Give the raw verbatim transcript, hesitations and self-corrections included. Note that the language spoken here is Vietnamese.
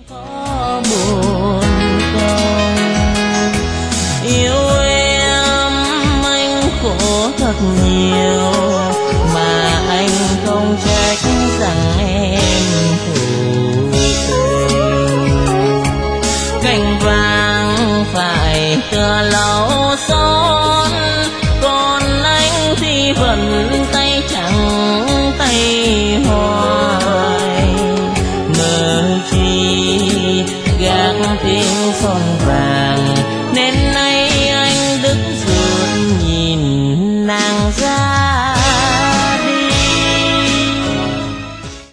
có buồn không? Yêu em anh khổ thật nhiều mà anh không trách rằng em thù tình. Cành vàng phải tựa lâu son, còn anh thì vẫn tay trắng tay hoài. Ngờ chi gác tiếng son vàng nên